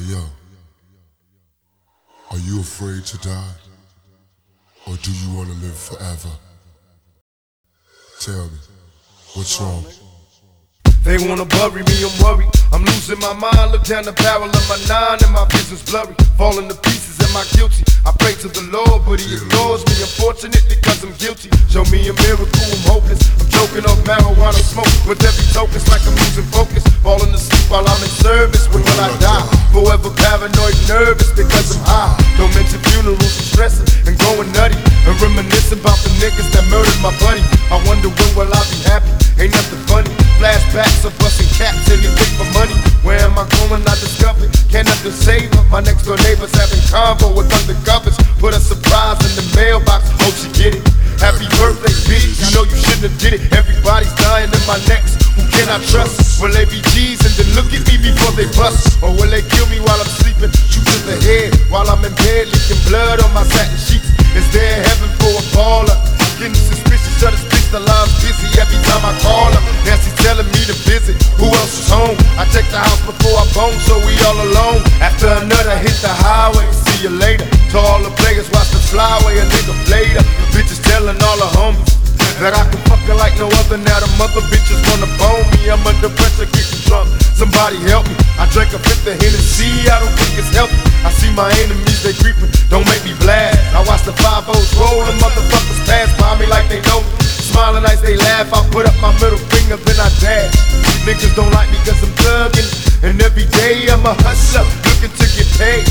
yo, are you afraid to die? Or do you want to live forever? Tell me, what's wrong? They wanna bury me, I'm worried. I'm losing my mind, look down the barrel of my 9 and my vision's blurry. Falling to pieces, am I guilty? I pray to the Lord, but he ignores me, unfortunately, cause I'm guilty. Show me a miracle, I'm hopeless. I'm choking off marijuana smoke with every token, it's like I'm losing focus. Falling asleep while I'm in service, when will I die? Forever paranoid, nervous because I'm high. Don't mention funerals, I'm stressing and going nutty, and reminiscing about the niggas that murdered my buddy. I wonder when will I be happy? Ain't nothing funny. Flashbacks of busting caps, anything for money. Where am I going? I discovered. Can't nothing save her. My next door neighbor's having convo with undercovers. Put a surprise in the mailbox. Hope she get it. Happy birthday, bitch. You know you shouldn't have did it. Everybody's dying in my necks. Who can I trust? Will they be G's and then look at me before they bust? Or will they kill me while I'm sleeping? Shoot to the head while I'm in bed, leaking blood on my satin sheets. Is there heaven for a baller? Getting suspicious of the streets, the line's busy every time I call her. Nancy telling me to visit, who else is home? I check the house before I bone, so we all alone. After another hit the highway, see you later. To all the players, watch the flyway, a nigga played her. Bitches telling all the homies that I can fuck her like no other. Now the mother bitches wanna bone me, I'm under pressure, getting drunk. Somebody help me, I drank a fifth of Hennessy, I don't think it's healthy. I see my enemies, they creeping, don't make me blast. I watch the 5-0s roll, the motherfuckers pass by me like they know me. Smiling as they laugh, I put up my middle finger, then I dash. Niggas don't like me cause I'm thugging, and every day I'm a hustler, looking to get paid.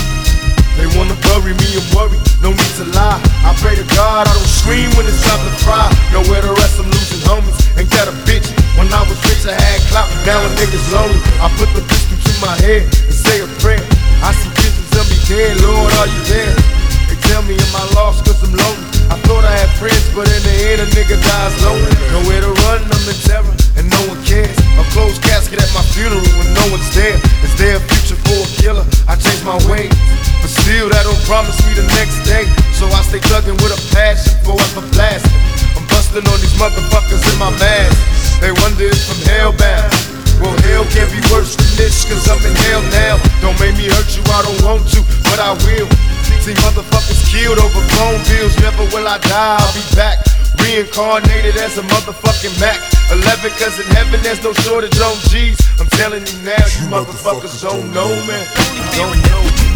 They wanna bury me, I'm worried, no need to lie. I pray to God I don't scream when it's time to cry. Nowhere to rest, I'm losing homies, ain't that a bitch? When I was rich I had clout, now a nigga's lonely. I put the pistol to my head and say a prayer. I see visions of me dead, Lord, are you there? They tell me am I lost cause I'm lonely. I thought I had friends, but in the end a nigga dies lonely. Nowhere to run, I'm in terror, and no one cares. A closed casket at my funeral when no one's there. Is there a future for a killer? I changed my ways, but still that don't promise me the next day. So I stay thugging with a passion, forever blasting. I'm busting on these motherfuckers in my mask. They wonder if I'm hellbound. Well, hell can't be worse than this, cause I'm in hell now. Don't make me hurt you, I don't want to, but I will. See motherfuckers killed over phone bills. Never will I die, I'll be back. Reincarnated as a motherfucking Mac 11, cause in heaven there's no shortage on G's. I'm telling you now, you motherfuckers don't know, man. Don't know.